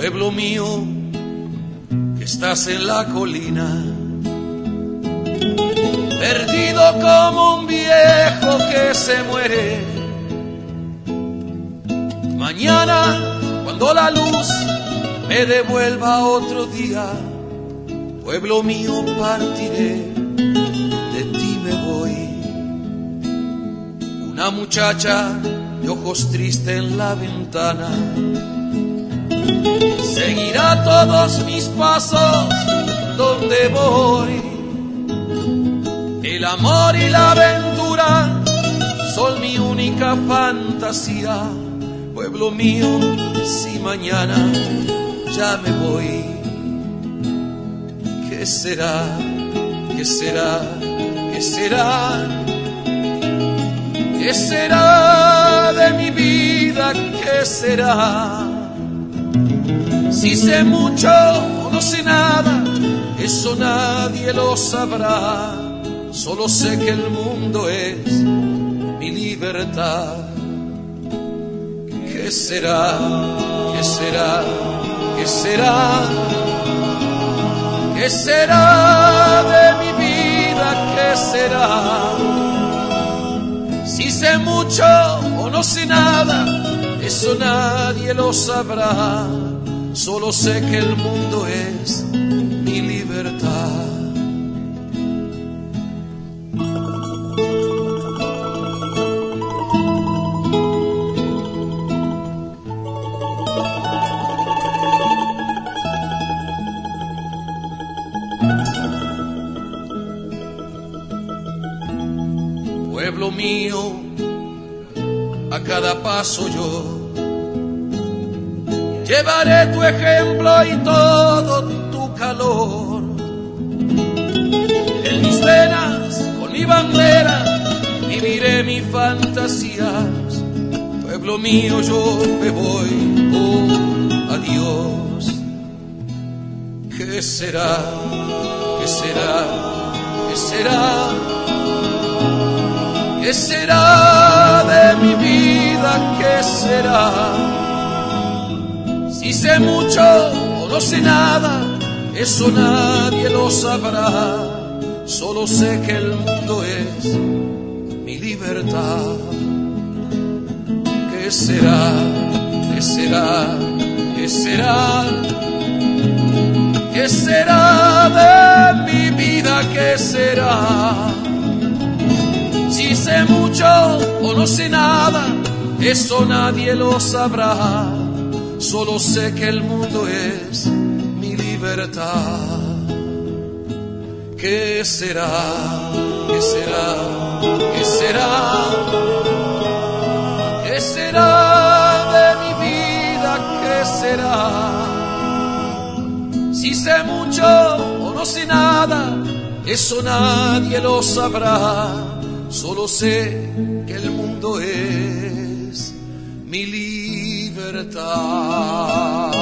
pueblo mío, que estás en la colina, perdido como un viejo que se muere. Mañana, cuando la luz me devuelva otro día, pueblo mío, partiré, de ti me voy. Una muchacha de ojos tristes en la ventana seguirá todos mis pasos donde voy. El amor y la aventura son mi única fantasía. Pueblo mío, si mañana ya me voy, ¿qué será? ¿Qué será? ¿Qué será? ¿Qué será de mi vida? ¿Qué será? Si sé mucho o no sé nada, eso nadie lo sabrá. Solo sé que el mundo es mi libertad. ¿Qué será? ¿Qué será? ¿Qué será? ¿Qué será de mi vida? ¿Qué será? Si sé mucho o no sé nada, eso nadie lo sabrá. Solo sé que el mundo es mi libertad. Pueblo mío, a cada paso yo llevaré tu ejemplo y todo tu calor. En mis venas, con mi bandera, viviré mis fantasías. Pueblo mío, yo me voy, oh, adiós. ¿Qué será? ¿Qué será? ¿Qué será? ¿Qué será de mi vida? ¿Qué será? Si sé mucho o no sé nada, eso nadie lo sabrá. Solo sé que el mundo es mi libertad. ¿Qué será? ¿Qué será? ¿Qué será? ¿Qué será de mi vida? ¿Qué será? Si sé mucho o no sé nada, eso nadie lo sabrá. Solo sé que el mundo es mi libertad. ¿Qué será? ¿Qué será? ¿Qué será? ¿Qué será de mi vida? ¿Qué será? Si sé mucho o no sé nada, eso nadie lo sabrá. Solo sé que el mundo es mi libertad.